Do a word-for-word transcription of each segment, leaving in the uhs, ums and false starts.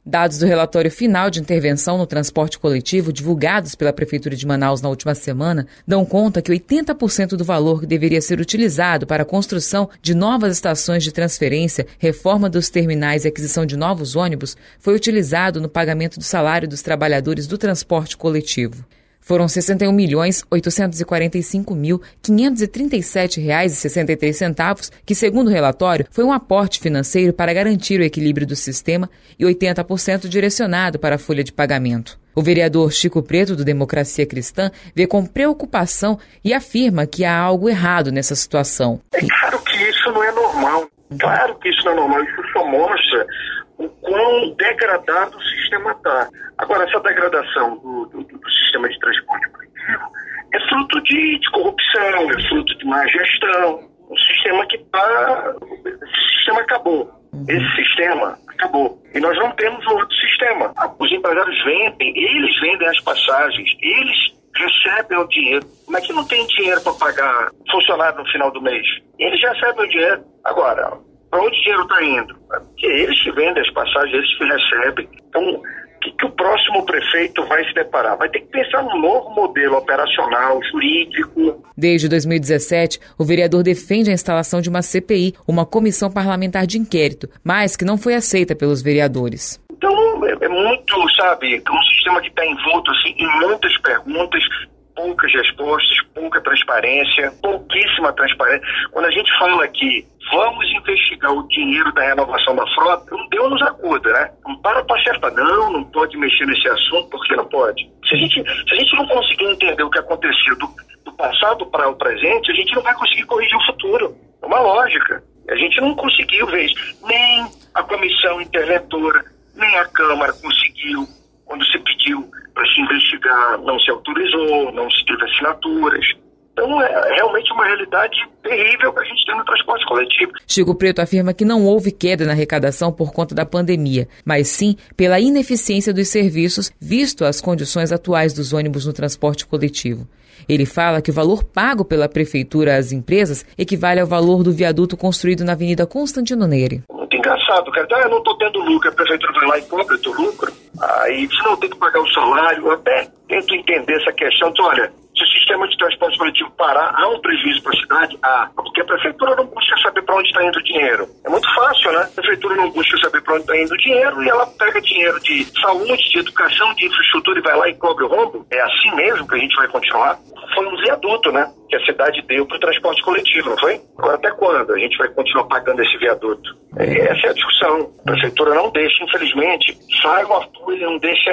Dados do relatório final de intervenção no transporte coletivo, divulgados pela Prefeitura de Manaus na última semana, dão conta que oitenta por cento do valor que deveria ser utilizado para a construção de novas estações de transferência, reforma dos terminais e aquisição de novos ônibus foi utilizado no pagamento do salário dos trabalhadores do transporte coletivo. Foram sessenta e um milhões oitocentos e quarenta e cinco mil quinhentos e trinta e sete reais e sessenta e três centavos, que, segundo o relatório, foi um aporte financeiro para garantir o equilíbrio do sistema e oitenta por cento direcionado para a folha de pagamento. O vereador Chico Preto, do Democracia Cristã, vê com preocupação e afirma que há algo errado nessa situação. É claro que isso não é normal. Claro que isso não é normal. Isso só mostra o quão degradado o sistema está. Agora, essa degradação do, do, do sistema de transporte coletivo é fruto de, de corrupção, é fruto de má gestão. Um sistema que está... Esse sistema acabou. Esse sistema acabou. E nós não temos um outro sistema. Os empresários vendem, eles vendem as passagens, eles recebem o dinheiro. Como é que não tem dinheiro para pagar funcionário no final do mês? Eles recebem o dinheiro. Agora, para onde o dinheiro está indo? Porque eles que vendem as passagens, eles que recebem. Então, o que, que o próximo prefeito vai se deparar? Vai ter que pensar num novo modelo operacional, jurídico. Desde dois mil e dezessete, o vereador defende a instalação de uma C P I, uma comissão parlamentar de inquérito, mas que não foi aceita pelos vereadores. Então, é, é muito, sabe, um sistema que está envolto assim, em muitas perguntas, poucas respostas, pouca transparência, pouquíssima transparência. Quando a gente fala aqui, vamos investigar o dinheiro da renovação da frota, um Deus nos acuda, né? Não para para acertar, não, não pode mexer nesse assunto, por que não pode? Se a gente, se a gente não conseguir entender o que aconteceu do, do passado para o presente, a gente não vai conseguir corrigir o futuro. É uma lógica. A gente não conseguiu ver isso. Nem a comissão interventora, nem a Câmara conseguiu. Quando se pediu para se investigar, não se autorizou, não se teve assinaturas. Então, é realmente uma realidade terrível que a gente tem no transporte coletivo. Chico Preto afirma que não houve queda na arrecadação por conta da pandemia, mas sim pela ineficiência dos serviços, visto as condições atuais dos ônibus no transporte coletivo. Ele fala que o valor pago pela prefeitura às empresas equivale ao valor do viaduto construído na Avenida Constantino Neri. Muito engraçado, cara. Ah, eu não estou tendo lucro, a prefeitura vai lá e compra o teu lucro. Aí, se não tem que pagar o salário, eu até tento entender essa questão. Então, olha, se o sistema de transporte coletivo parar, há um prejuízo para a cidade? Há. Porque a prefeitura não busca saber para onde está indo o dinheiro. É muito fácil, né? A prefeitura não busca saber para onde está indo o dinheiro e ela pega dinheiro de saúde, de educação, de infraestrutura e vai lá e cobre o rombo. É assim mesmo que a gente vai continuar? Foi um viaduto, né? Que a cidade deu para o transporte coletivo, não foi? Agora, até quando a gente vai continuar pagando esse viaduto? Essa é a discussão. A prefeitura não deixa, infelizmente, sai o Arthur e não deixa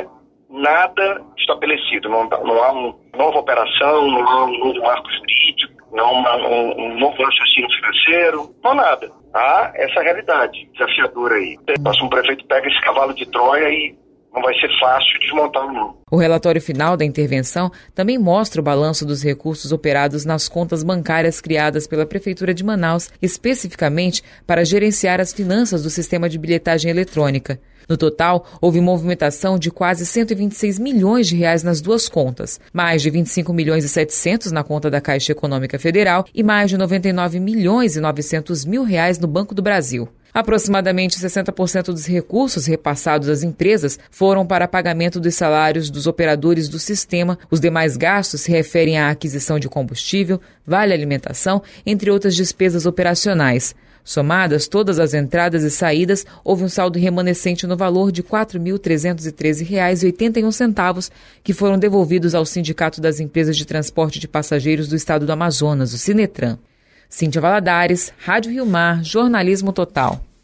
nada estabelecido. Não, não há uma nova operação, não há um novo marco jurídico, não há um, um novo raciocínio financeiro, não há nada. Há essa realidade desafiadora aí. O próximo prefeito pega esse cavalo de Troia e não vai ser fácil desmontar, não. O relatório final da intervenção também mostra o balanço dos recursos operados nas contas bancárias criadas pela Prefeitura de Manaus, especificamente para gerenciar as finanças do sistema de bilhetagem eletrônica. No total, houve movimentação de quase cento e vinte e seis milhões de reais nas duas contas, mais de vinte e cinco milhões e setecentos na conta da Caixa Econômica Federal e mais de noventa e nove milhões e novecentos mil reais no Banco do Brasil. Aproximadamente sessenta por cento dos recursos repassados às empresas foram para pagamento dos salários dos operadores do sistema. Os demais gastos se referem à aquisição de combustível, vale alimentação, entre outras despesas operacionais. Somadas todas as entradas e saídas, houve um saldo remanescente no valor de quatro mil trezentos e treze reais e oitenta e um centavos, que foram devolvidos ao Sindicato das Empresas de Transporte de Passageiros do Estado do Amazonas, o Sinetran. Cíntia Valadares, Rádio Rio Mar, Jornalismo Total.